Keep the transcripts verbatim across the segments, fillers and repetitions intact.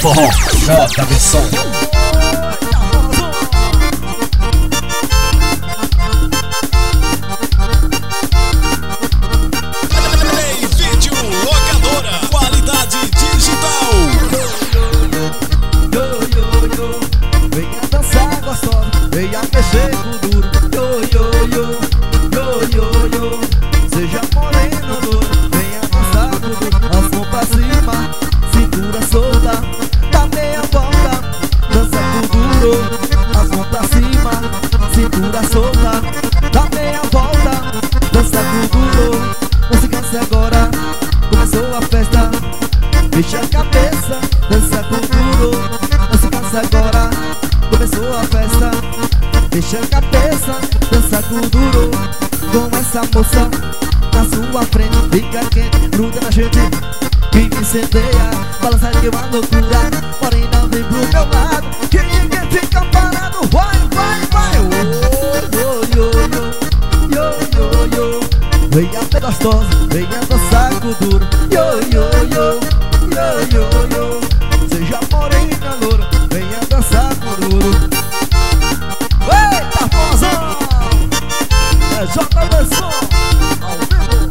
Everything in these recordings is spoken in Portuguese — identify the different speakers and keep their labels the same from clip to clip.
Speaker 1: forró, J B Som.
Speaker 2: Vídeo locadora, qualidade digital.
Speaker 3: Yo, yo, yo, venha dançar gostosa, venha mexer com duro. Yo, yo, yo, yo, yo, yo, seja morena loura, venha dançar com duro. As mãos pra cima, cintura solta, dá meia volta, dança com duro. As mãos pra cima, cintura solta, dá meia volta, dança com duro. Não se canse agora, começou a festa. Fecha a cabeça, dança com duro. Não se cansa agora, começou a festa. Fecha a cabeça, dança com duro. Com essa moça na sua frente, fica quente, gruda na gente e me incendeia. Balança que é uma loucura, porém não vem pro meu lado. Que ninguém fica parado, vai, vai, vai. Oh, yo, yo, yo, yo, yo. Venha bem gostosa, venha dançar com duro. Yo, yo, yo, yo, yo, yo. Seja morena loura, venha dançar com duro. Eita, fozão! É J B Som, ao vivo.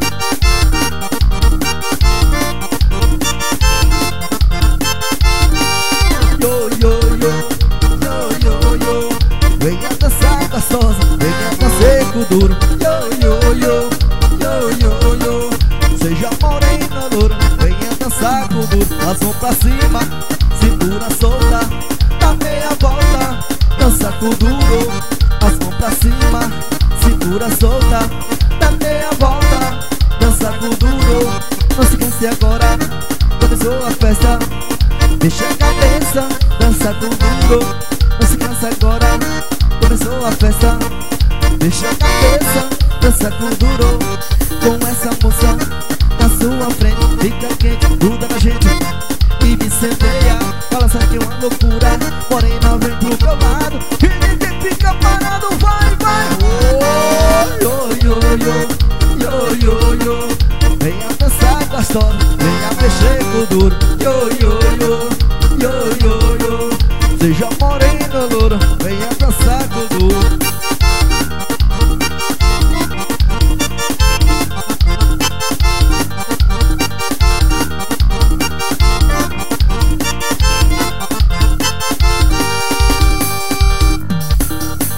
Speaker 3: Yo, yo, yo, yo, yo, yo. Venha dançar gostosa, venha dançar com duro. Yo, yo, yo, yo, yo, yo. Seja morena loura, venha dançar com duro. As mãos pra cima, cintura solta, dá meia volta, dança com duro. As mãos pra cima, cintura solta, dá meia volta, dança com duro. Não se canse agora, começou a festa. Deixa a cabeça, dança com duro. Não se canse agora, começou a festa. Deixa a cabeça, dança com duro. Com essa moça na sua frente, fica quente, gruda na gente e me incendeia. Balança que é uma loucura, porém não vem pro meu lado. E ninguém fica parado, vai, vai. Oh, yo, yo, yo, yo, yo, yo. Venha dançar gostosa, venha mexer com duro. Yo, yo,